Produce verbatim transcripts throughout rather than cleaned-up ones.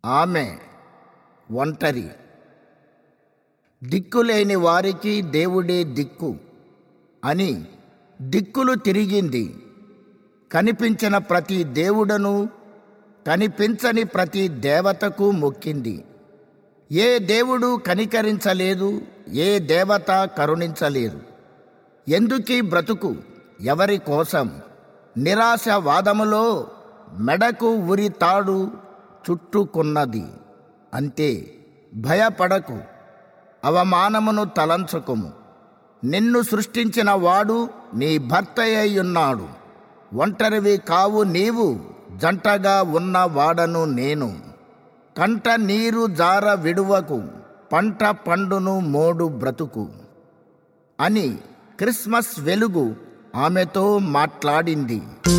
ఆమె ఒంటరి. దిక్కులేని వారికి దేవుడే దిక్కు అని దిక్కులు తిరిగింది. కనిపించిన ప్రతి దేవుడను కనిపించని ప్రతి దేవతకు మొక్కింది. ఏ దేవుడు కనికరించలేదు, ఏ దేవత కరుణించలేదు. ఎందుకీ బ్రతుకు, ఎవరి కోసం? నిరాశవాదములో మెడకు ఉరి తాడు చుట్టుకున్నది. అంతే. భయపడకు, అవమానమును తలంచుకుము. నిన్ను సృష్టించిన వాడు నీ భర్తయ్యున్నాడు. ఒంటరివి కావు నీవు, జంటగా ఉన్న వాడను నేను. కంట నీరు జార విడువకు, పంట పండును మోడు బ్రతుకు అని క్రిస్మస్ వెలుగు ఆమెతో మాట్లాడింది.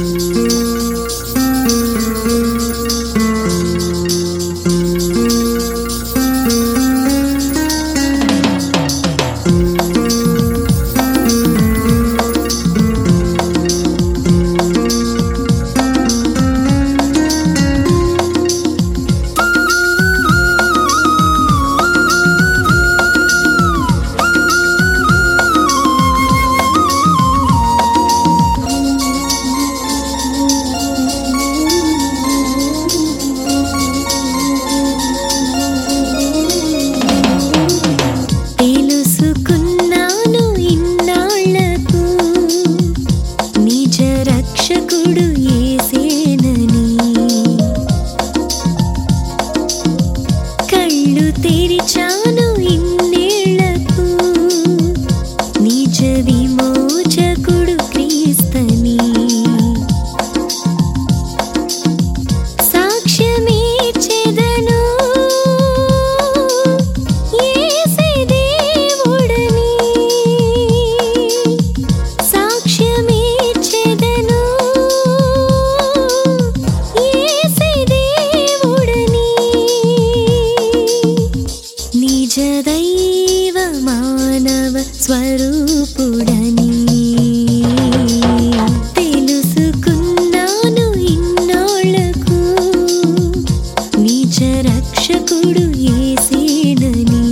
స్వరూపుడని తెలుసుకున్నాను ఇన్నాళ్లకు, నిజ రక్షకుడు యేసేనని.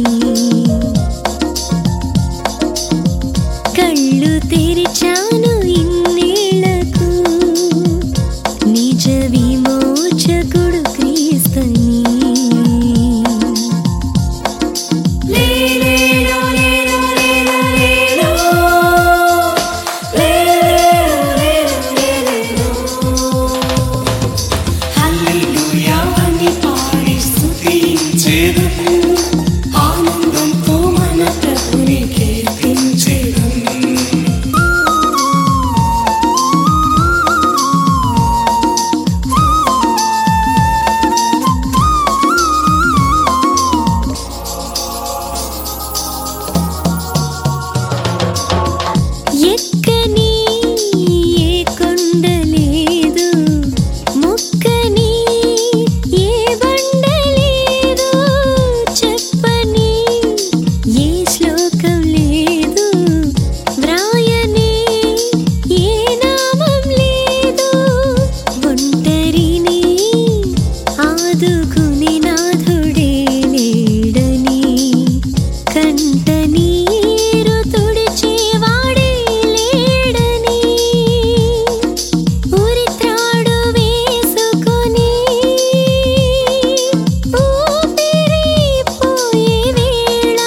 కళ్ళు తెరిచాను ఇన్నేళ్లకు, నిజ విమోచకుడు క్రీస్తని. ఆనందంతో మన ప్రభుని కీర్తించెదం. ఎక్కని ఏ కొండ లేదు, మొక్కని ఏ బండ లేదు, చెప్పని ఏ శ్లోకం లేదు, వ్రాయని ఏ నామం లేదు. ఒంటరిని ఆదుకుని నాథుడే లేడని, కంట నీరు తుడిచేవాడే లేడని, ఉరిత్రాడు వేసుకొని ఊపిరిపోయే వేళ,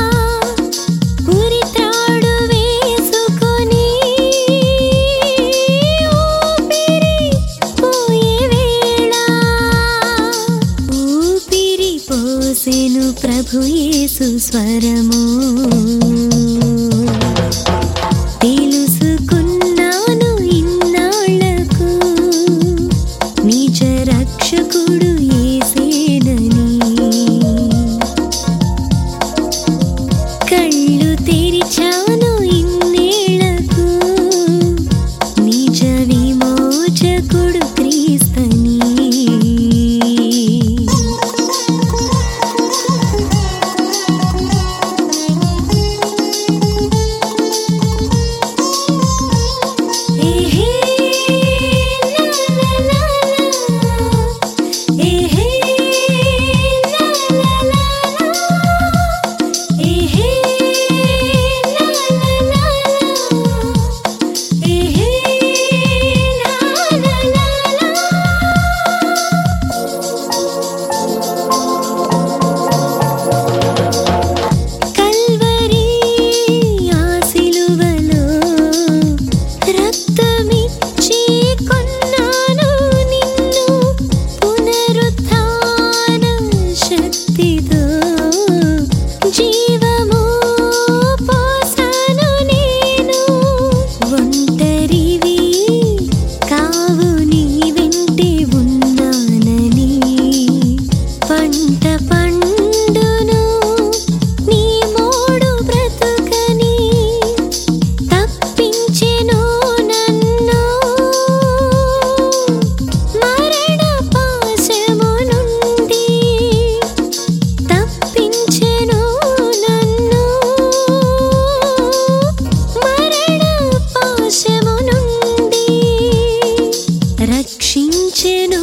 ఉరిత్రాడు వేసుకొని ఊపిరిపోయే వేళ, ఊపిరి పోసెను ప్రభు యేసు స్వరము. తెలుసుకున్నాను ఇన్నాళ్లకు, నిజ రక్షకుడు యేసేనని. కళ్ళు తెరిచాను ఇన్నేళ్లకు, నిజ విమోచకుడు క్రీస్తని. వచ్చెను